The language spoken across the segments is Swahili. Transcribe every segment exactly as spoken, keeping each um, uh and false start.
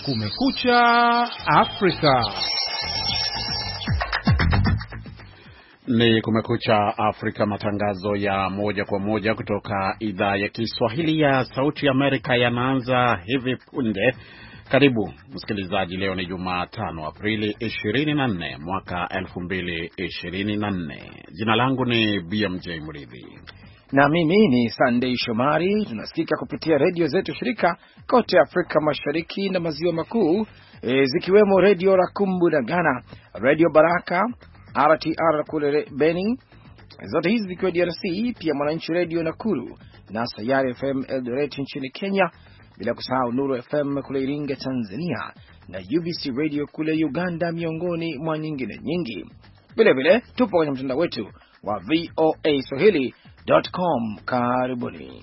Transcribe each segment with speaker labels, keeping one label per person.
Speaker 1: Kumekucha Afrika.
Speaker 2: Ni Kumekucha Afrika, matangazo ya moja kwa moja kutoka idhaa ya Kiswahili ya Sauti Amerika yanaanza hivi punde. Karibu msikilizaji, leo ni Jumatano Aprili ishirini na nne mwaka elfu mbili ishirini na nne. Jina langu ni B M J Mridhi
Speaker 3: na mimi ni Sunday Shomari. Tunasikika kupitia redio zetu shirika kote Afrika Mashariki na Maziwa Makuu, e, zikiwemo Radio Rakumbu na Ghana, Radio Baraka, R T R kule Beni, zote hizi zikiwa D R C, pia Mwananchi Radio Nakuru na Sayari F M Eldoret nchini Kenya, bila kusahau Nuru F M kule Iringa Tanzania na U B C Radio kule Uganda, miongoni mwa nyingine nyingi. Vile vile tupo kwenye mtandao wetu wa V O A Swahili dot com. Karibuni.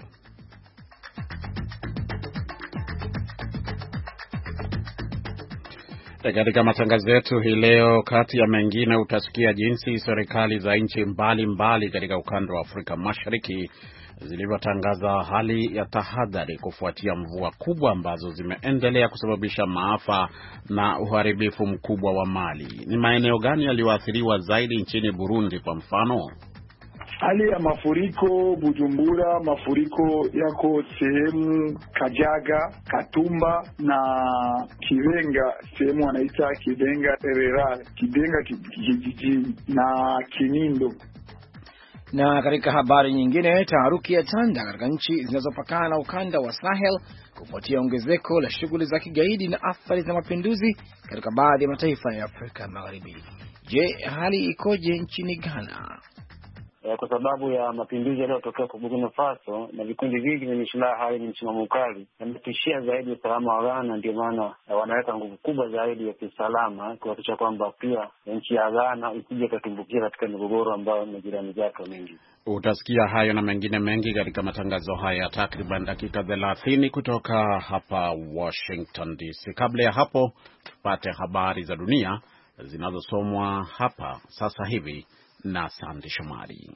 Speaker 2: Katika matangazo yetu hii leo, kati ya mengine, utasikia jinsi serikali za nchi mbalimbali katika ukanda wa Afrika Mashariki zilivyotangaza hali ya tahadhari kufuatia mvua kubwa ambazo zimeendelea kusababisha maafa na uharibifu mkubwa wa mali. Ni maeneo gani yaliyoathiriwa zaidi nchini Burundi kwa mfano?
Speaker 4: Hali ya mafuriko Bujumbura, mafuriko yako sehemu Kajaga, Katumba na Kibenga, sehemu wanaita Kibenga Rural, Kibenga kijijini na Kinindo.
Speaker 3: Na katika habari nyingine, taharuki ya tanda katika nchi zinazopakana na ukanda wa Sahel kufuatia ongezeko la shughuli za kigaidi na athari za mapinduzi katika baadhi ya mataifa ya Afrika Magharibi. Je, hali ikoje nchini Ghana?
Speaker 5: Kwa sababu ya mapinduzi yaliyotokea kwa Burkina Faso na vikundi vingi vyenye silaha hali ni msimamo mkali, yametishia zaidi usalama wa Ghana. Ndio maana wanaweka nguvu kubwa zaidi ya kiusalama kuhakikisha kwamba pia nchi ya Ghana isije kutumbukia katika migogoro ambayo majirani zake mengi.
Speaker 2: Utasikia hayo na mengine mengi katika matangazo haya ya takriban dakika thelathini kutoka hapa Washington D C. Kabla ya hapo, tupate habari za dunia zinazosomwa hapa sasa hivi na Sandi Shomari.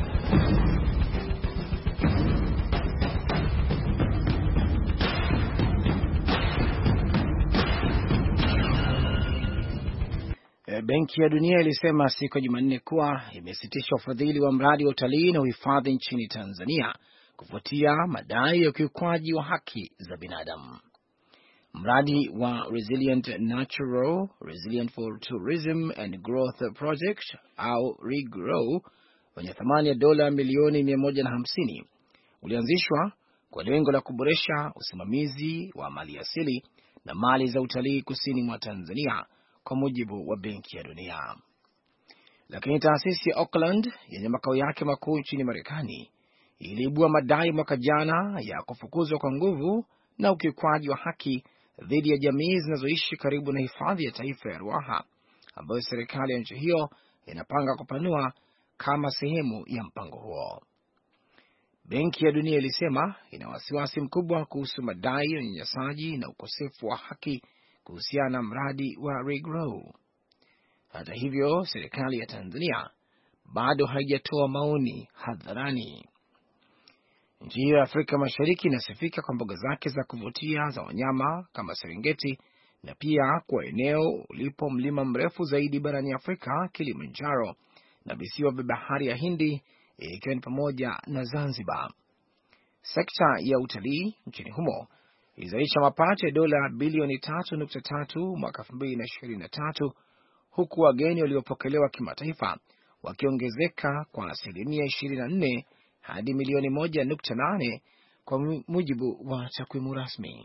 Speaker 3: Benki ya Dunia ilisema siku ya Jumanne kuwa imesitisha ufadhili wa mradi wa utalii na uhifadhi nchini Tanzania kufuatia madai ya ukiukwaji wa haki za binadamu. Mradi wa Resilient Natural, Resilient for Tourism and Growth Project au REGROW wenye thamani ya dola milioni mia moja na hamsini ulianzishwa kwa lengo la kuboresha usimamizi wa mali asili na mali za utalii kusini mwa Tanzania, kwa mujibu wa Benki ya Dunia. Lakini taasisi ya Auckland yenye makao yake makuu nchini Marekani iliibua madai mwaka jana ya kufukuzwa kwa nguvu na ukiukwaji wa haki dhidi ya jamii zinazoishi karibu na hifadhi ya taifa ya Ruaha, ambayo serikali ya nchi hiyo inapanga kupanua kama sehemu ya mpango huo. Benki ya Dunia ilisema ina wasiwasi mkubwa kuhusu madai ya unyanyasaji na ukosefu wa haki kuhusiana na mradi wa REGROW. Hata hivyo, serikali ya Tanzania bado haijatoa maoni hadharani. Nchi hiyo ya Afrika Mashariki inasifika kwa mbuga zake za kuvutia za wanyama kama Serengeti, na pia kwa eneo ulipo mlima mrefu zaidi barani Afrika, Kilimanjaro, na visiwa vya bahari ya Hindi, ikiwa ni pamoja na Zanzibar. Sekta ya utalii nchini humo ilizalisha mapato ya dola bilioni tatu nukta tatu mwaka elfu mbili na ishirini na tatu, huku wageni waliopokelewa kimataifa wakiongezeka kwa asilimia ishirini na nne hadi milioni moja nukta nane kwa mujibu wa takwimu rasmi.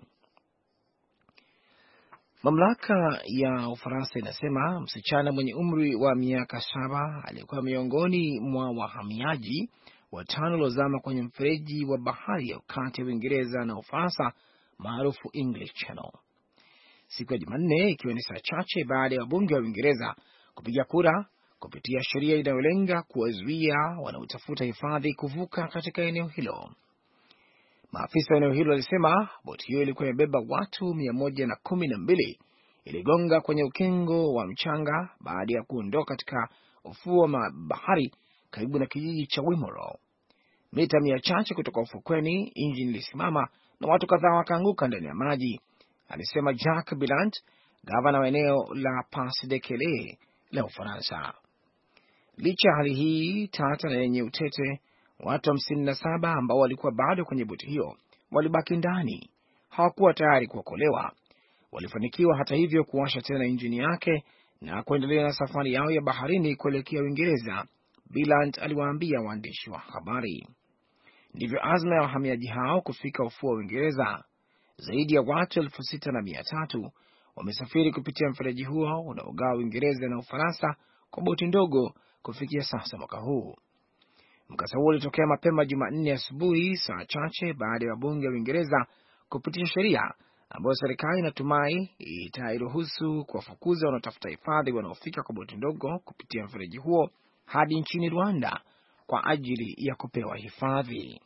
Speaker 3: Mamlaka ya Ufaransa inasema msichana mwenye umri wa miaka saba aliyekuwa miongoni mwa wahamiaji watano waliozama kwenye mfereji wa bahari ya kati ya Uingereza na Ufaransa maarufu English Channel. Siku ya Jumanne, ikiwa ni saa chache baada ya wabunge wa Uingereza kupiga kura kupitia sheria inayolenga kuwazuia wanaotafuta hifadhi kuvuka katika eneo hilo. Maafisa wa eneo hilo walisema boti hiyo ilikuwa imebeba watu mia moja na kumi na mbili, iligonga kwenye ukingo wa mchanga baada ya kuondoka katika ufuo wa bahari karibu na kijiji cha Wimoro. Mita mia chache kutoka ufukweni, injini ilisimama na watu kadhaa wakaanguka ndani ya maji, alisema Jacques Bilant, gavana wa eneo la Pas-de-Calais la Ufaransa. Licha hali hii tata na yenye utete, watu hamsini na saba ambao walikuwa bado kwenye boti hiyo walibaki ndani, hawakuwa tayari kuokolewa. Walifanikiwa hata hivyo kuwasha tena injini yake na kuendelea na safari yao ya baharini kuelekea Uingereza, Bilant aliwaambia waandishi wa habari. Ndivyo azma ya wahamiaji hao kufika ufuo wa Uingereza. Zaidi ya watu elfu sita na mia tatu wamesafiri kupitia mfereji huo unaogawa Uingereza na Ufaransa kwa boti ndogo kufikia sasa mwaka huu. Mkasa huo ulitokea mapema Jumanne asubuhi, saa chache baada ya wabunge wa Uingereza kupitisha sheria ambayo serikali inatumai itairuhusu kuwafukuza wanaotafuta hifadhi wanaofika kwa boti ndogo kupitia mfereji huo hadi nchini Rwanda kwa ajili ya kupewa hifadhi.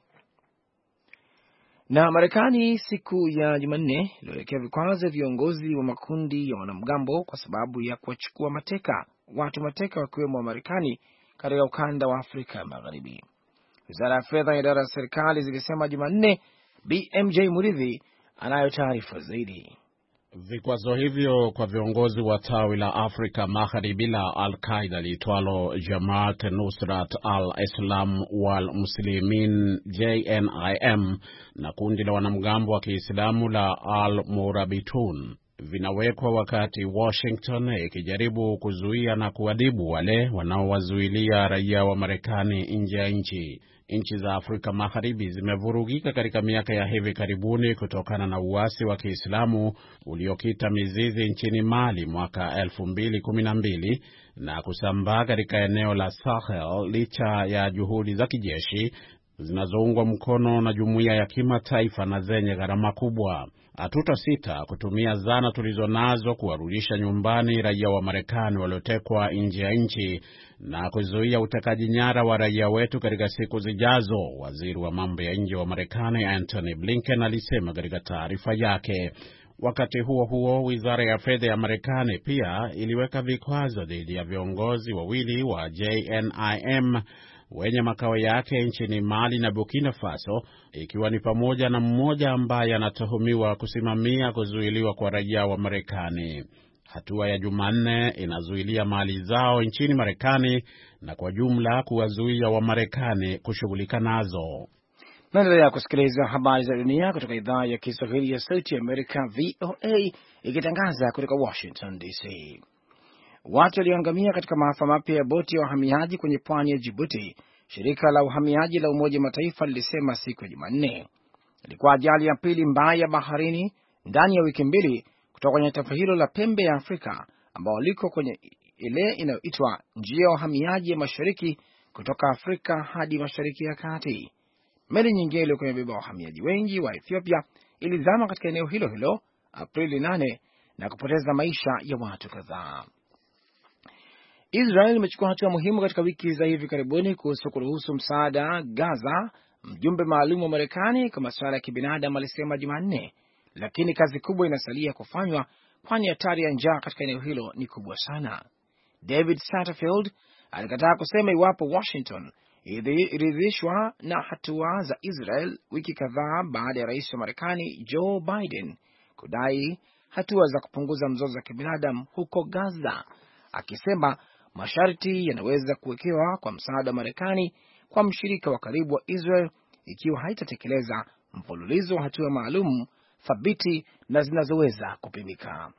Speaker 3: Na Marekani siku ya Jumanne iliwekea vikwazo viongozi wa makundi ya wanamgambo kwa sababu ya kuwachukua mateka watu mateka wakiwemo wa Marekani katika ukanda wa Afrika Magharibi. Wizara ya fedha ya idara ya serikali zilisema Jumanne. B M J Muridhi anayo taarifa zaidi.
Speaker 2: Vikwazo hivyo kwa viongozi wa tawi la Afrika Magharibi la Al-Qaeda liitwalo Jamaat Nusrat al-Islam wal Muslimin J N I M na kundi la wanamgambo wa Kiislamu la Al-Murabitun vinawekwa wakati Washington ikijaribu kuzuia na kuadhibu wale wanaowazuilia raia wa Marekani nje ya nchi. Nchi za Afrika Magharibi zimevurugika katika miaka ya hivi karibuni kutokana na uasi wa Kiislamu uliokita mizizi nchini Mali mwaka elfu mbili kumi na mbili na kusambaa katika eneo la Sahel licha ya juhudi za kijeshi zinazoungwa mkono na jumuiya ya kimataifa na zenye gharama kubwa. Hatutasita kutumia zana tulizonazo kuwarudisha nyumbani raia wa Marekani waliotekwa nje ya nchi na kuzuia utekaji nyara wa raia wetu katika siku zijazo, waziri wa mambo ya nje wa Marekani Antony Blinken alisema katika taarifa yake. Wakati huo huo, wizara ya fedha ya Marekani pia iliweka vikwazo dhidi ya viongozi wawili wa J N I M wenye makao yake nchini Mali na Burkina Faso, ikiwa ni pamoja na mmoja ambaye anatuhumiwa kusimamia kuzuiliwa kwa raia wa Marekani. Hatua ya Jumanne inazuilia mali zao nchini Marekani na kwa jumla kuwazuia wa Marekani kushughulika nazo.
Speaker 3: Naendelea kusikiliza habari za dunia kutoka idhaa ya Kiswahili ya Sauti ya Amerika V O A ikitangaza kutoka Washington D C. Watu walioangamia katika maafa mapya ya boti ya wahamiaji kwenye pwani ya Djibouti, shirika la uhamiaji la Umoja Mataifa lilisema siku ya Jumanne. Ilikuwa ajali ya pili mbaya baharini ndani ya wiki mbili kutoka kwenye taifa hilo la pembe ya Afrika ambao liko kwenye ile inayoitwa njia ya wahamiaji ya mashariki kutoka Afrika hadi Mashariki ya Kati. Meli nyingine iliyokuwa imebeba wahamiaji wengi wa Ethiopia ilizama katika eneo hilo hilo Aprili nane na kupoteza maisha ya watu kadhaa. Israel imechukua hatua muhimu katika wiki za hivi karibuni kuhusu kuruhusu msaada Gaza. Mjumbe maalum wa Marekani kwa masuala ya kibinadamu alisema Jumanne, lakini kazi kubwa inasalia kufanywa kwani hatari ya njaa katika eneo hilo ni kubwa sana. David Satterfield alikataa kusema iwapo Washington iliridhishwa na hatua za Israel wiki kadhaa baada ya rais wa Marekani Joe Biden kudai hatua za kupunguza mzozo wa kibinadamu huko Gaza, akisema masharti yanaweza kuwekewa kwa msaada wa Marekani kwa mshirika wa karibu wa Israel ikiwa haitatekeleza mfululizo wa hatua maalum thabiti na zinazoweza kupimika.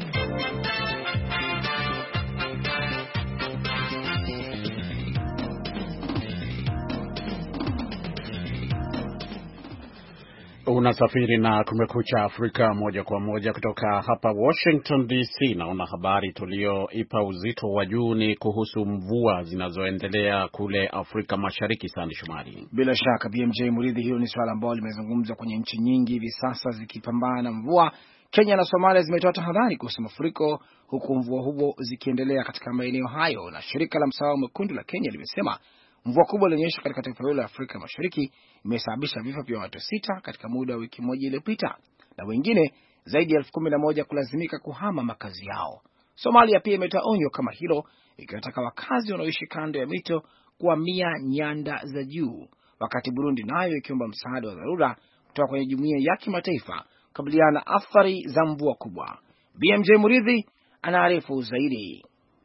Speaker 2: Unasafiri na Kumekucha Afrika moja kwa moja kutoka hapa Washington D C. Naona habari tulioipa uzito wa juu ni kuhusu mvua zinazoendelea kule Afrika Mashariki. Sandi Shumari.
Speaker 3: Bila shaka B M J Muridhi, hilo ni swala ambalo limezungumzwa kwenye nchi nyingi hivi sasa zikipambana na mvua. Kenya na Somalia zimetoa tahadhari kuhusu mafuriko huku mvua huo zikiendelea katika maeneo hayo, na shirika la Msalaba Mwekundu la Kenya limesema mvua kubwa ilionyesha katika taifa hilo la Afrika Mashariki imesababisha vifo vya watu sita katika muda wa wiki moja iliyopita na wengine zaidi ya elfu kumi na moja kulazimika kuhama makazi yao. Somalia pia imetoa onyo kama hilo, ikiwataka wakazi wanaoishi kando ya mito kuhamia nyanda za juu, wakati Burundi nayo ikiomba msaada wa dharura kutoka kwenye jumuiya ya kimataifa kukabiliana na athari za mvua kubwa. B M J Muridhi anaarifu zaidi.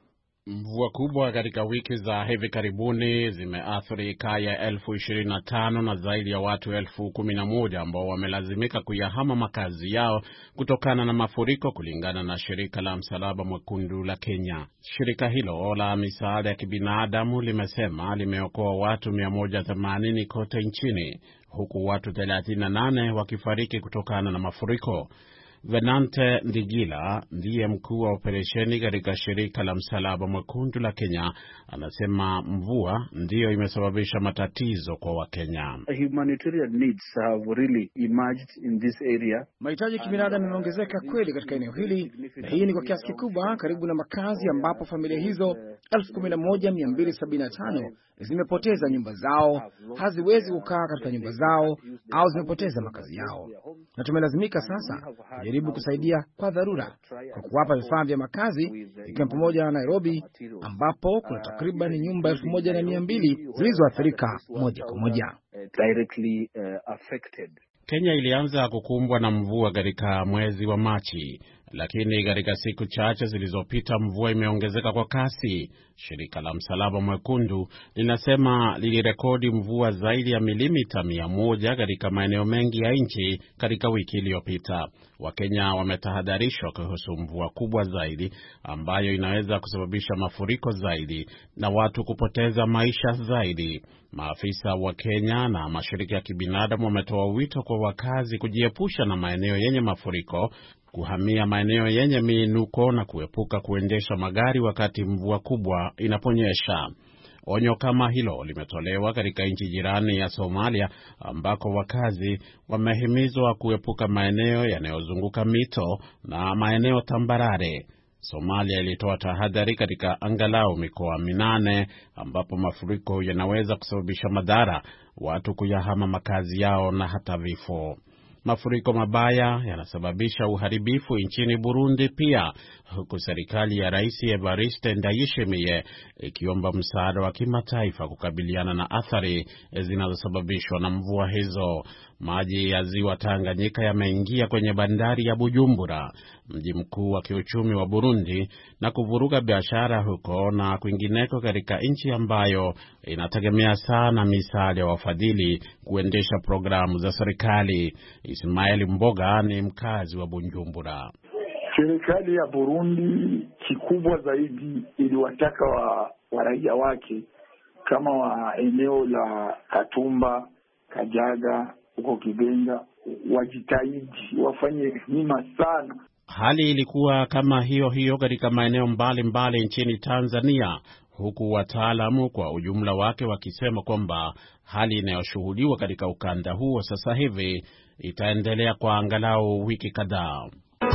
Speaker 2: Mvua kubwa katika wiki za hivi karibuni zimeathiri kaya elfu ishirini na tano na zaidi ya watu elfu kumi na moja ambao wamelazimika kuyahama makazi yao kutokana na mafuriko, kulingana na shirika la Msalaba Mwekundu la Kenya. Shirika hilo la misaada ya kibinadamu limesema limeokoa watu mia moja themanini kote nchini, huku watu thelathini na nane wakifariki kutokana na mafuriko. Venante Ndigila ndiye mkuu wa operesheni katika shirika la Msalaba Mwekundu la Kenya, anasema mvua ndiyo imesababisha matatizo kwa Wakenya.
Speaker 6: Humanitarian needs have really emerged in this area.
Speaker 3: Mahitaji ya kibinadamu yameongezeka kweli katika eneo hili, na hii ni kwa kiasi kikubwa karibu na makazi ambapo familia hizo elfu kumi na moja mia mbili sabini na tano zimepoteza nyumba zao, haziwezi kukaa katika nyumba zao au zimepoteza makazi yao. Na tumelazimika sasa kujaribu kusaidia kwa dharura kwa kuwapa vifaa vya makazi, ikiwa pamoja na Nairobi ambapo kuna takriban nyumba elfu moja na mia mbili zilizoathirika moja kwa moja.
Speaker 6: Directly uh, affected.
Speaker 2: Kenya ilianza kukumbwa na mvua katika mwezi wa Machi, lakini katika siku chache zilizopita mvua imeongezeka kwa kasi. Shirika la Msalaba Mwekundu linasema lilirekodi mvua zaidi ya milimita mia moja katika maeneo mengi ya nchi katika wiki iliyopita. Wakenya wametahadharishwa kuhusu mvua kubwa zaidi ambayo inaweza kusababisha mafuriko zaidi na watu kupoteza maisha zaidi. Maafisa wa Kenya na mashirika ya kibinadamu wametoa wito kwa wakazi kujiepusha na maeneo yenye mafuriko, kuhamia maeneo yenye miinuko na kuepuka kuendesha magari wakati mvua kubwa inaponyesha. Onyo kama hilo limetolewa katika nchi jirani ya Somalia ambako wakazi wamehimizwa kuepuka maeneo yanayozunguka mito na maeneo tambarare. Somalia ilitoa tahadhari katika angalau mikoa minane ambapo mafuriko yanaweza kusababisha madhara, watu kuyahama makazi yao na hata vifo. Mafuriko mabaya yanasababisha uharibifu nchini Burundi pia, huku serikali ya Rais Evariste Ndayishimiye ikiomba msaada wa kimataifa kukabiliana na athari zinazosababishwa na mvua hizo. Maji ya ziwa Tanganyika yameingia kwenye bandari ya Bujumbura, mji mkuu wa kiuchumi wa Burundi, na kuvuruga biashara huko na kwingineko katika nchi ambayo inategemea sana misaada ya wafadhili kuendesha programu za serikali. Ismail Mboga ni mkazi wa Bujumbura.
Speaker 4: Serikali ya Burundi kikubwa zaidi iliwataka wa, wa raia wake kama wa eneo la Katumba, Kajaga, huko Kibenga wajitahidi wafanye hima sana.
Speaker 2: Hali ilikuwa kama hiyo hiyo katika maeneo mbalimbali nchini Tanzania, huku wataalamu kwa ujumla wake wakisema kwamba hali inayoshuhudiwa katika ukanda huo sasa hivi itaendelea kwa angalau wiki kadhaa.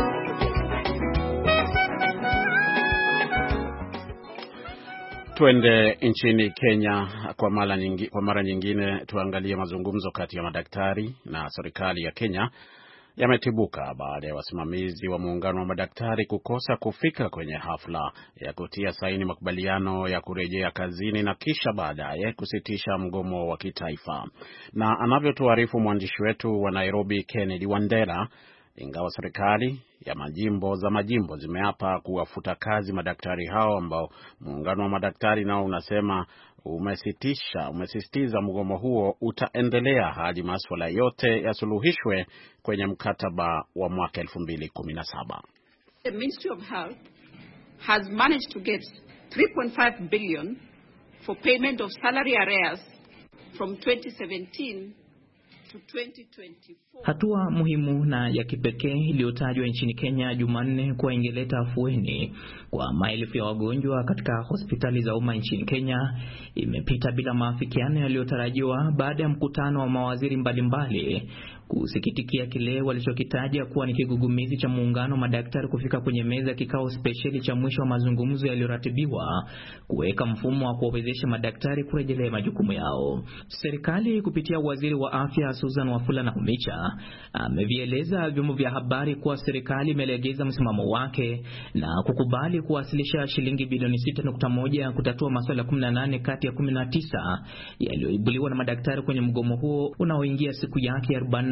Speaker 2: Tuende nchini Kenya kwa mara nyingi, kwa mara nyingine tuangalie mazungumzo kati ya madaktari na serikali ya Kenya yametibuka baada ya wasimamizi wa muungano wa madaktari kukosa kufika kwenye hafla ya kutia saini makubaliano ya kurejea kazini na kisha baadaye kusitisha mgomo wa kitaifa. Na anavyotuarifu mwandishi wetu wa Nairobi Kennedy Wandera, ingawa serikali ya majimbo za majimbo zimeapa kuwafuta kazi madaktari hao ambao muungano wa madaktari nao unasema umesitisha umesisitiza mgomo huo utaendelea hadi masuala yote yasuluhishwe kwenye mkataba wa mwaka elfu mbili kumi na saba.
Speaker 7: The Ministry of Health has managed to get three point five billion for payment of salary arrears from twenty seventeen to twenty twenty-four.
Speaker 8: Hatua muhimu na ya kipekee iliyotajwa nchini Kenya Jumanne kwa ingeleta afueni kwa maelfu ya wagonjwa katika hospitali za umma nchini Kenya imepita bila maafikiano yaliyotarajiwa baada ya mkutano wa mawaziri mbalimbali kusikitikia kile walichokitaja kuwa ni kigugumizi cha muungano madaktari kufika kwenye meza kikao spesheli cha mwisho wa mazungumzo yaliyoratibiwa kuweka mfumo wa kuwawezesha madaktari kurejelea majukumu yao. Serikali kupitia waziri wa afya Susan Wafula Nakhumicha amevieleza vyombo vya habari kuwa serikali imelegeza msimamo wake na kukubali kuwasilisha shilingi bilioni sita nukta moja kutatua masuala kumi na nane kati ya kumi na tisa yaliyoibuliwa na madaktari kwenye mgomo huo unaoingia siku yake arobaini na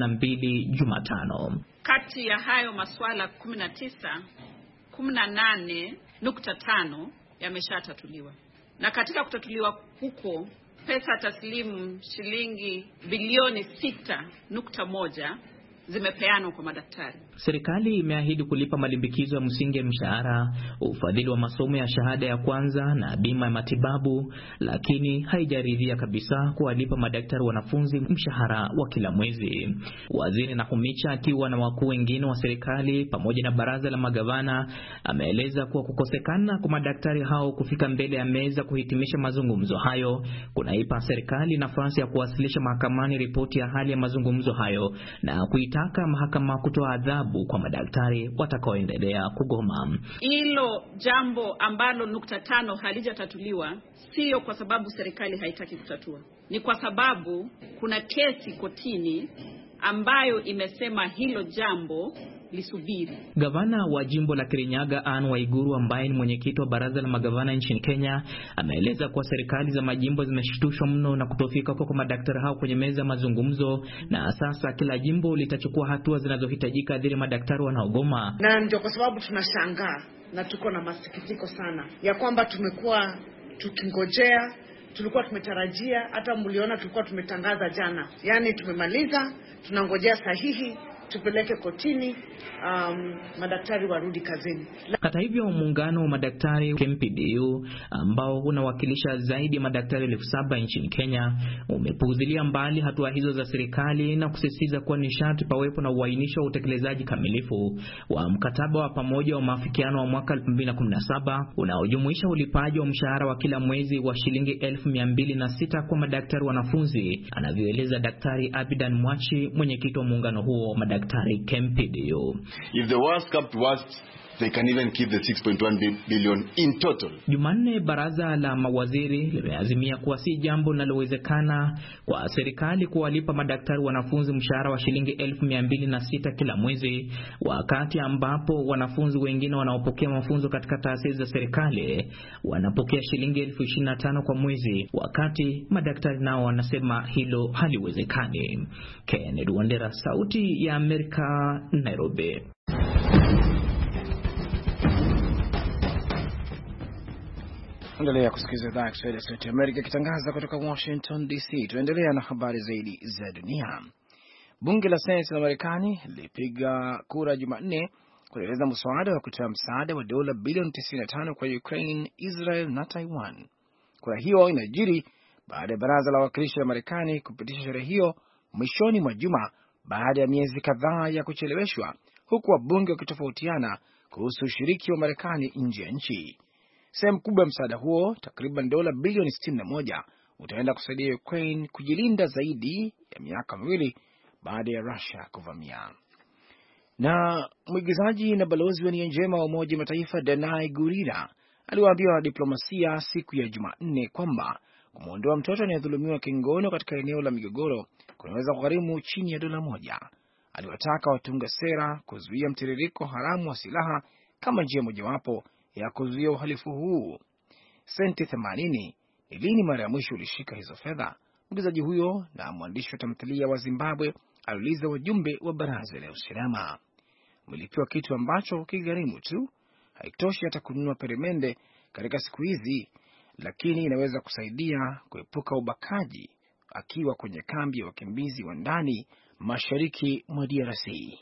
Speaker 8: na mbili Jumatano.
Speaker 7: Kati ya hayo masuala kumi na tisa, kumi na nane nukta tano yameshatatuliwa. Na katika kutatuliwa huko, pesa taslimu shilingi bilioni sita nukta moja zimepeanwa kwa madaktari.
Speaker 8: Serikali imeahidi kulipa malimbikizo ya msingi ya mshahara, ufadhili wa masomo ya shahada ya kwanza na bima ya matibabu, lakini haijaridhia kabisa kuwalipa madaktari wanafunzi mshahara wa kila mwezi. Waziri Nakhumicha akiwa na wakuu wengine wa serikali pamoja na baraza la magavana ameeleza kuwa kukosekana kwa madaktari hao kufika mbele ya meza kuhitimisha mazungumzo hayo kunaipa serikali nafasi ya kuwasilisha mahakamani ripoti ya hali ya mazungumzo hayo na kuitaka mahakama kutoa adhabu kwa madaktari watakaoendelea kugoma.
Speaker 7: Hilo jambo ambalo nukta tano halijatatuliwa sio kwa sababu serikali haitaki kutatua. Ni kwa sababu kuna kesi kotini ambayo imesema hilo jambo lisubiri.
Speaker 8: Gavana wa jimbo la Kirinyaga Anne Waiguru, ambaye ni mwenyekiti wa baraza la magavana nchini Kenya, ameeleza kuwa serikali za majimbo zimeshtushwa mno na kutofika kwa madaktari hao kwenye meza mazungumzo, na sasa kila jimbo litachukua hatua zinazohitajika dhidi ya madaktari wanaogoma.
Speaker 9: Na ndio kwa sababu tunashangaa na tuko na masikitiko sana ya kwamba tumekuwa tukingojea, tulikuwa tumetarajia, hata mliona tulikuwa tumetangaza jana, yani tumemaliza, tunangojea sahihi tupeleke kotini, um, madaktari warudi kazini.
Speaker 8: Hata hivyo, muungano wa madaktari K M P D U ambao unawakilisha zaidi ya madaktari elfu saba nchini Kenya umepuuzilia mbali hatua hizo za serikali na kusisitiza kuwa ni sharti pawepo na uainisho wa utekelezaji kamilifu wa mkataba wa pamoja wa maafikiano wa mwaka elfu mbili kumi na saba unaojumuisha ulipaji wa mshahara wa kila mwezi wa shilingi elfu mia mbili na sita kwa madaktari wanafunzi, anavyoeleza Daktari Abidan Mwachi, mwenyekiti wa muungano huo madaktari K M P D U.
Speaker 10: If the worst comes to worst, they can even keep the six point one billion in total.
Speaker 8: Jumanne, baraza la mawaziri limeazimia kuwa si jambo linalowezekana kwa serikali kuwalipa madaktari wanafunzi mshahara wa shilingi elfu mia mbili na sita kila mwezi, wakati ambapo wanafunzi wengine wanaopokea mafunzo katika taasisi za serikali wanapokea shilingi elfu ishirini na tano kwa mwezi, wakati madaktari nao wanasema hilo haliwezekani. Kennedy Wandera, Sauti ya Amerika, Nairobi.
Speaker 3: Endelea kusikiliza idhaa ya Kiswahili ya Sauti ya Amerika ikitangaza kutoka Washington D C. Tuendelea na habari zaidi za dunia. Bunge la Seneti la Marekani lilipiga kura Jumanne kueleza mswada wa kutoa msaada wa dola bilioni tisini na tano kwa Ukraine, Israel na Taiwan. Kura hiyo inajiri baada ya baraza la wawakilishi la Marekani kupitisha sheria hiyo mwishoni mwa juma baada ya miezi kadhaa ya kucheleweshwa, huku wabunge wakitofautiana kuhusu ushiriki wa Marekani nje ya nchi. Sehemu kubwa ya msaada huo, takriban dola bilioni sitini na moja, utaenda kusaidia Ukraine kujilinda zaidi ya miaka miwili baada ya Russia kuvamia. Na mwigizaji na balozi wa nia njema wa Umoja wa Mataifa Danai Gurira aliwaambia wanadiplomasia siku ya Jumanne kwamba kumwondoa mtoto anayedhulumiwa kingono katika eneo la migogoro kunaweza kugharimu chini ya dola moja. Aliwataka watunga sera kuzuia mtiririko haramu wa silaha kama njia mojawapo ya kuzuia uhalifu huu. Senti themanini ni lini mara ya mwisho ulishika hizo fedha? Mwigizaji huyo na mwandishi wa tamthilia wa Zimbabwe aliuliza wajumbe wa baraza la usalama. Mlipiwa kitu ambacho kigharimu tu, haitoshi hata kununua peremende katika siku hizi, lakini inaweza kusaidia kuepuka ubakaji akiwa kwenye kambi ya wakimbizi wa ndani mashariki mwa D R C.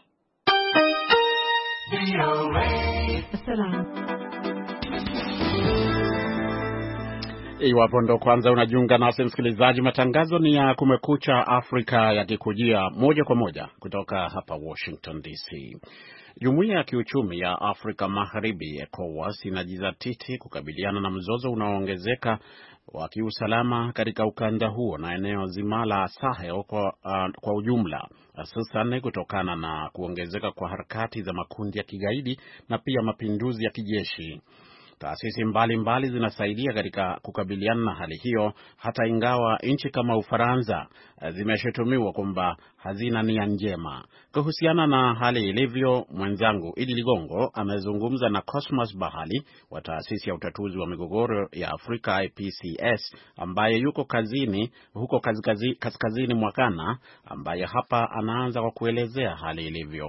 Speaker 2: Iwapo ndo kwanza unajiunga nasi msikilizaji, matangazo ni ya Kumekucha Afrika yakikujia moja kwa moja kutoka hapa Washington D C. Jumuiya ya kiuchumi ya Afrika Magharibi ECOWAS inajizatiti kukabiliana na mzozo unaoongezeka wa kiusalama katika ukanda huo na eneo zima la Sahel kwa, uh, kwa ujumla, hususan kutokana na kuongezeka kwa harakati za makundi ya kigaidi na pia mapinduzi ya kijeshi. Taasisi mbalimbali zinasaidia katika kukabiliana na hali hiyo, hata ingawa nchi kama Ufaransa zimeshutumiwa kwamba hazina nia njema. Kuhusiana na hali ilivyo, mwenzangu Idi Ligongo amezungumza na Cosmas Bahali wa taasisi ya utatuzi wa migogoro ya Afrika I P C S, ambaye yuko kazini huko kaskazini, kaskazini mwa Ghana, ambaye hapa anaanza kwa kuelezea hali ilivyo.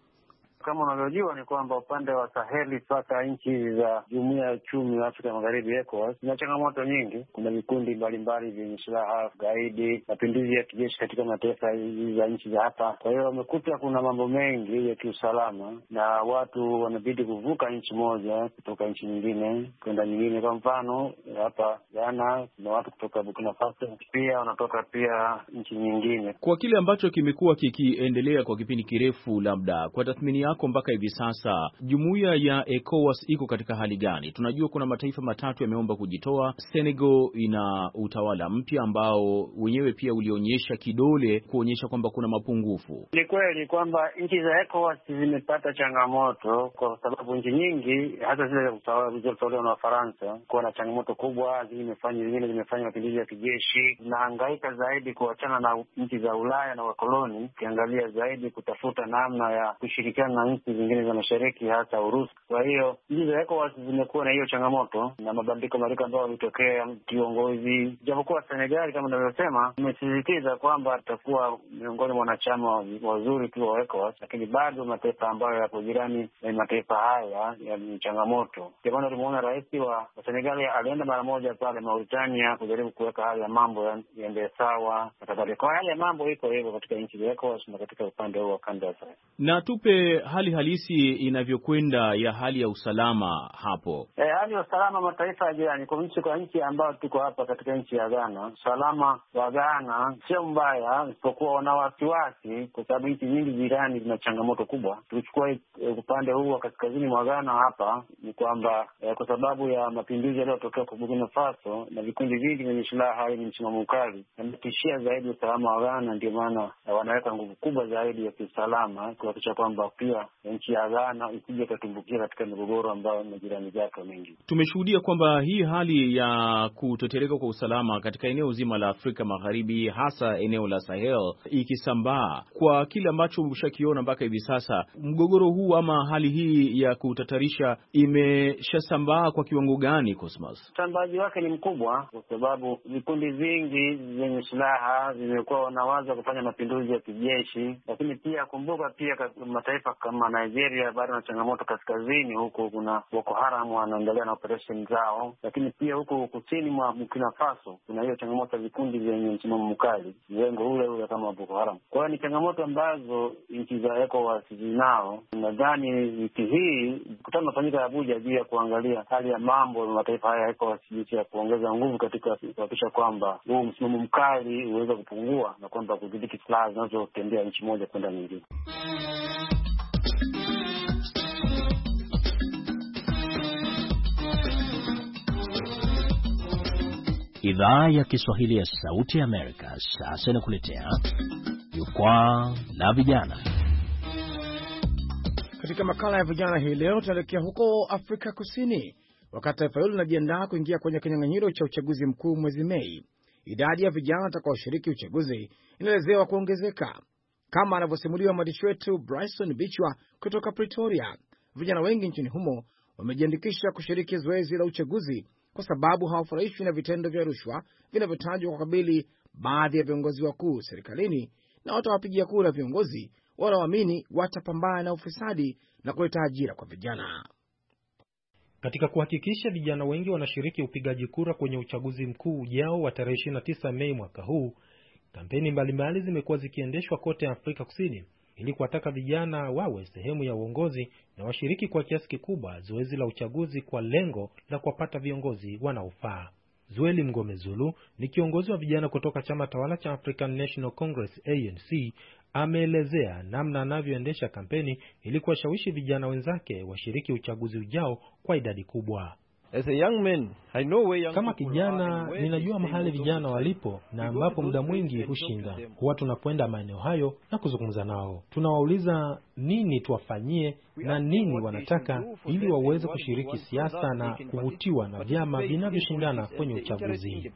Speaker 5: Kama unavyojua ni kwamba upande wa Saheli mpaka nchi za Jumuiya ya Uchumi wa Afrika Magharibi ECOWAS kuna changamoto nyingi. Kuna vikundi mbalimbali vyenye silaha, gaidi, mapinduzi ya kijeshi katika mataifa hizi za nchi za hapa. Kwa hiyo wamekuta kuna mambo mengi ya kiusalama na watu wanabidi kuvuka nchi moja kutoka nchi nyingine kwenda nyingine. Kwa mfano hapa Ghana kuna watu kutoka Burkina Faso pia wanatoka pia nchi nyingine.
Speaker 1: Kwa kile ambacho kimekuwa kikiendelea kwa kipindi kirefu, labda kwa tathmini yako mpaka hivi sasa, jumuiya ya ECOWAS iko katika hali gani? Tunajua kuna mataifa matatu yameomba kujitoa. Senegal ina utawala mpya ambao wenyewe pia ulionyesha kidole kuonyesha kwamba kuna mapungufu.
Speaker 5: Ni kweli kwamba nchi za ECOWAS zimepata changamoto kwa sababu nchi nyingi hata zile zilizotolewa na Faransa kuwa na changamoto kubwa, zimefanya zingine zimefanya mapinduzi ya kijeshi, zinahangaika zaidi kuachana na nchi za Ulaya na wakoloni, ukiangalia zaidi kutafuta namna ya kushirikiana na nchi zingine za mashariki hasa Urusi. Kwa hiyo nchi za ECOWAS zimekuwa na hiyo changamoto na mabadiliko marika ambayo yalitokea kiongozi. Japokuwa Senegal kama ninavyosema imesisitiza kwamba atakuwa miongoni mwa wanachama wazuri tu wa ECOWAS, lakini bado mataifa ambayo yapo jirani na mataifa haya yana changamoto. Kwa maana tumeona rais wa Senegal alienda mara moja pale Mauritania kujaribu kuweka hali ya mambo yaende sawa. Kwa hali ya mambo iko hivyo katika nchi za ECOWAS na katika upande huo wa kanda ya Sahel.
Speaker 1: Na tupe hali halisi inavyokwenda ya hali ya usalama hapo.
Speaker 5: E, hali ya usalama mataifa ya jirani kwa nchi kwa nchi ambayo tuko hapa katika nchi ya Ghana, usalama wa Ghana sio mbaya, isipokuwa wana wasiwasi kwa sababu nchi nyingi jirani zina changamoto kubwa. Tuchukue e, upande huu wa kaskazini mwa Ghana hapa ni kwamba e, kwa sababu ya mapinduzi yaliyotokea kwa Burkina Faso na vikundi vingi vyenye silaha ni msimamo mkali, yametishia zaidi usalama wa Ghana. Ndio maana e, wanaweka nguvu kubwa zaidi ya kiusalama kuhakikisha kwamba pia nchi ya Ghana isije kutumbukia katika migogoro ambayo majirani zake mengi.
Speaker 1: Tumeshuhudia kwamba hii hali ya kutetereka kwa usalama katika eneo zima la Afrika Magharibi, hasa eneo la Sahel, ikisambaa. Kwa kile ambacho umeshakiona mpaka hivi sasa, mgogoro huu ama hali hii ya kutatarisha imeshasambaa kwa kiwango gani, Cosmas?
Speaker 5: Usambazaji wake ni mkubwa kwa sababu vikundi vingi vyenye silaha vimekuwa wanawaza kufanya mapinduzi ya kijeshi, lakini pia kumbuka pia mataifa kama Nigeria bado na changamoto kaskazini, huko kuna Boko Haram wanaendelea na operation zao, lakini pia huko kusini mwa Burkina Faso kuna hiyo changamoto ya vikundi vyenye msimamo mkali, lengo ule ule kama Boko Haram. Kwa hiyo ni changamoto ambazo nchi za ECOWAS zinao. Nadhani wiki hii mkutano unafanyika Abuja juu ya kuangalia hali ya mambo ya mataifa haya ya ECOWAS, jinsi ya kuongeza nguvu katika kuhakikisha kwamba huu msimamo mkali uweze kupungua na kwamba kudhibiti silaha zinazotembea nchi moja kwenda nyingine.
Speaker 11: Idhaa ya Kiswahili ya Sauti ya Amerika sasa inakuletea Jukwaa la Vijana.
Speaker 3: Katika makala ya vijana hii leo tunaelekea huko Afrika Kusini. Wakati taifa hilo linajiandaa kuingia kwenye kinyang'anyiro cha uchaguzi mkuu mwezi Mei, idadi ya vijana watakaoshiriki uchaguzi inaelezewa kuongezeka. Kama anavyosimuliwa mwandishi wetu Bryson Bichwa kutoka Pretoria, vijana wengi nchini humo wamejiandikisha kushiriki zoezi la uchaguzi kwa sababu hawafurahishwi na vitendo vya rushwa vinavyotajwa kwa kabili baadhi ya viongozi wakuu serikalini, na watawapigia kura viongozi wanaoamini watapambana na ufisadi na kuleta ajira kwa vijana.
Speaker 12: Katika kuhakikisha vijana wengi wanashiriki upigaji kura kwenye uchaguzi mkuu ujao wa tarehe ishirini na tisa Mei mwaka huu, kampeni mbalimbali zimekuwa zikiendeshwa kote Afrika Kusini ili kuwataka vijana wawe sehemu ya uongozi na washiriki kwa kiasi kikubwa zoezi la uchaguzi kwa lengo la kuwapata viongozi wanaofaa. Zueli Mngome Zulu ni kiongozi wa vijana kutoka chama tawala cha African National Congress A N C, ameelezea namna anavyoendesha kampeni ili kuwashawishi vijana wenzake washiriki uchaguzi ujao kwa idadi kubwa.
Speaker 13: As a young man, I know where young
Speaker 12: kama kijana ninajua mahali vijana walipo na ambapo muda mwingi hushinda. Huwa tunakwenda maeneo hayo na kuzungumza nao. Tunawauliza nini tuwafanyie na nini wanataka ili waweze kushiriki siasa na kuvutiwa na vyama vinavyoshindana kwenye uchaguzi.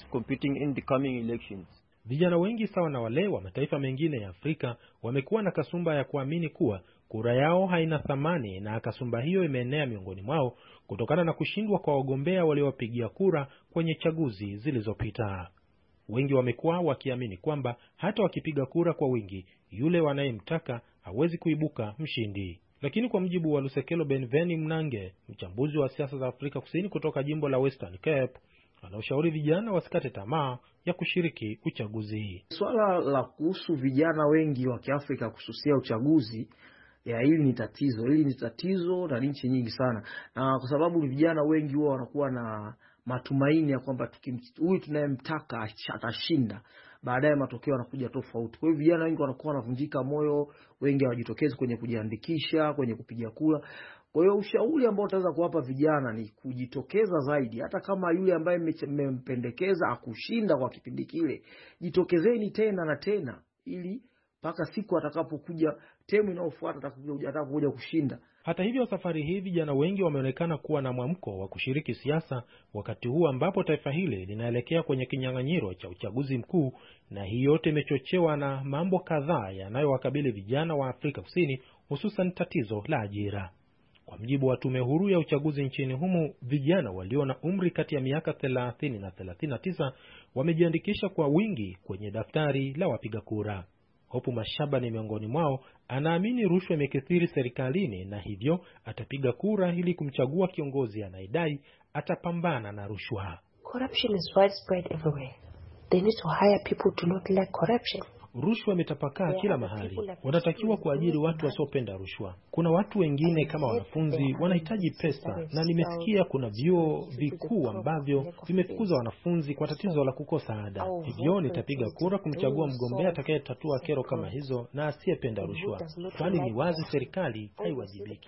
Speaker 12: Vijana wengi sawa na wale wa mataifa mengine ya Afrika wamekuwa na kasumba ya kuamini kuwa kura yao haina thamani, na kasumba hiyo imeenea miongoni mwao kutokana na kushindwa kwa wagombea waliowapigia kura kwenye chaguzi zilizopita. Wengi wamekuwa wakiamini kwamba hata wakipiga kura kwa wingi, yule wanayemtaka hawezi kuibuka mshindi. Lakini kwa mjibu wa Lusekelo Benveni Mnange, mchambuzi wa siasa za Afrika Kusini kutoka jimbo la Western Cape, anaushauri vijana wasikate tamaa ya kushiriki uchaguzi.
Speaker 14: Swala la kuhusu vijana wengi wa Kiafrika kususia uchaguzi, ya hili ni tatizo. Hili ni tatizo na nchi nyingi sana. Na kwa sababu vijana wengi wao wanakuwa na matumaini ya kwamba huyu tunayemtaka atashinda, baadaye matokeo yanakuja tofauti. Kwa hiyo vijana wengi wanakuwa wanavunjika moyo, wengi hawajitokezi kwenye kujiandikisha, kwenye kupiga kura. Kwa hiyo ushauri ambao utaweza kuwapa vijana ni kujitokeza zaidi. Hata kama yule ambaye mmempendekeza akushinda kwa kipindi kile, jitokezeni tena na tena ili mpaka siku atakapokuja temu inayofuata atakapokuja atakapokuja kushinda.
Speaker 12: Hata hivyo, safari hii vijana wengi wameonekana kuwa na mwamko wa kushiriki siasa wakati huu ambapo taifa hili linaelekea kwenye kinyang'anyiro cha uchaguzi mkuu, na hii yote imechochewa na mambo kadhaa yanayowakabili vijana wa Afrika Kusini, hususan tatizo la ajira. Kwa mjibu wa tume huru ya uchaguzi nchini humu, vijana walio na umri kati ya miaka thelathini na thelathini na tisa wamejiandikisha kwa wingi kwenye daftari la wapiga kura. Hopu Mashaba ni miongoni mwao. Anaamini rushwa imekithiri serikalini na hivyo atapiga kura ili kumchagua kiongozi anayedai atapambana na rushwa.
Speaker 15: Corruption is widespread everywhere. They need to hire people to not like corruption.
Speaker 12: Rushwa imetapakaa kila mahali. Wanatakiwa kuajiri watu wasiopenda rushwa. Kuna watu wengine kama wanafunzi wanahitaji pesa, na nimesikia kuna vyuo vikuu ambavyo vimefukuza wanafunzi kwa tatizo la kukosa ada. Hivyo nitapiga kura kumchagua mgombea atakayetatua kero kama hizo na asiyependa rushwa, kwani ni wazi serikali haiwajibiki.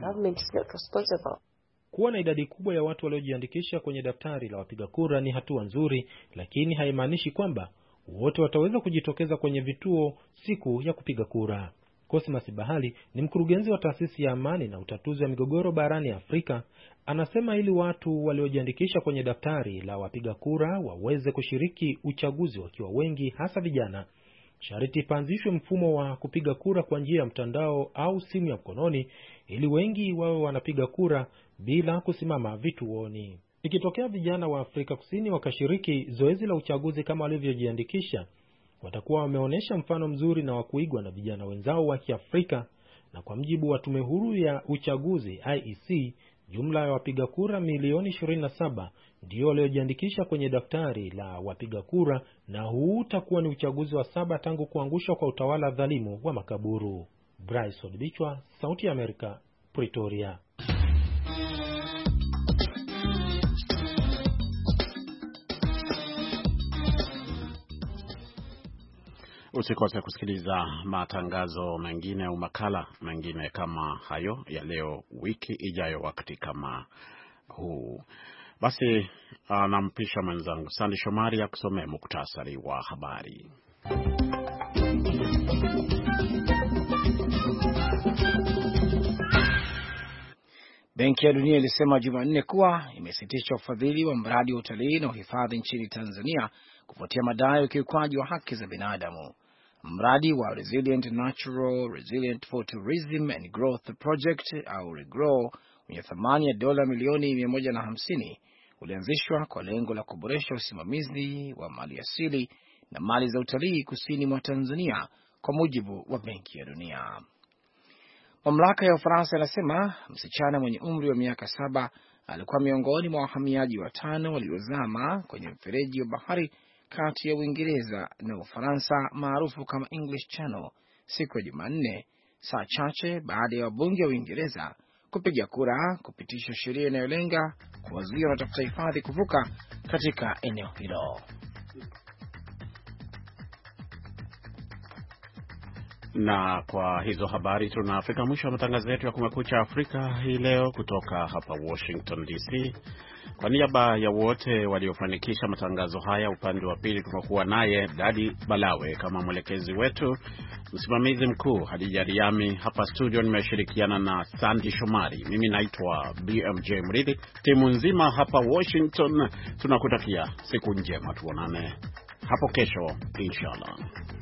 Speaker 12: Kuwa na idadi kubwa ya watu waliojiandikisha kwenye daftari la wapiga kura ni hatua nzuri, lakini haimaanishi kwamba wote wataweza kujitokeza kwenye vituo siku ya kupiga kura. Cosmas Bahali ni mkurugenzi wa taasisi ya amani na utatuzi wa migogoro barani Afrika. Anasema ili watu waliojiandikisha kwenye daftari la wapiga kura waweze kushiriki uchaguzi wakiwa wengi, hasa vijana, sharti panzishwe mfumo wa kupiga kura kwa njia ya mtandao au simu ya mkononi ili wengi wawe wanapiga kura bila kusimama vituoni. Ikitokea vijana wa Afrika Kusini wakashiriki zoezi la uchaguzi kama walivyojiandikisha, watakuwa wameonyesha mfano mzuri na wa kuigwa na vijana wenzao wa Kiafrika. Na kwa mjibu wa tume huru ya uchaguzi I E C, jumla ya wapiga kura milioni ishirini na saba ndio waliojiandikisha kwenye daftari la wapiga kura, na huu utakuwa ni uchaguzi wa saba tangu kuangushwa kwa utawala dhalimu wa makaburu. Bryce Odbichwa, Sauti ya Amerika, Pretoria.
Speaker 2: Usikose kusikiliza matangazo mengine au makala mengine kama hayo ya leo wiki ijayo wakati kama huu. Basi anampisha mwenzangu Sandi Shomari ya kusomea muktasari wa habari.
Speaker 3: Benki ya Dunia ilisema Jumanne kuwa imesitisha ufadhili wa mradi wa utalii na uhifadhi nchini Tanzania kufuatia madai ya ukiukwaji wa haki za binadamu. Mradi wa Resilient Natural Resilient for Tourism and Growth Project au REGROW wenye thamani ya dola milioni mia moja na hamsini ulianzishwa kwa lengo la kuboresha usimamizi wa mali asili na mali za utalii kusini mwa Tanzania, kwa mujibu wa Benki ya Dunia. Mamlaka ya Ufaransa inasema msichana mwenye umri wa miaka saba alikuwa miongoni mwa wahamiaji watano waliozama kwenye mfereji wa bahari kati ya Uingereza na Ufaransa maarufu kama English Channel siku ya Jumanne, saa chache baada ya wabunge wa Uingereza kupiga kura kupitisha sheria inayolenga kuwazuia watafuta hifadhi kuvuka katika eneo hilo.
Speaker 2: Na kwa hizo habari tunafika mwisho wa matangazo yetu ya Kumekucha Afrika hii leo kutoka hapa Washington D C. Kwa niaba ya wote waliofanikisha matangazo haya, upande wa pili tumekuwa naye Dadi Balawe kama mwelekezi wetu, msimamizi mkuu Hadija Riami. Hapa studio nimeshirikiana na Sandy Shomari. Mimi naitwa B M J Mridhi. Timu nzima hapa Washington tunakutakia siku njema, tuonane hapo kesho inshallah.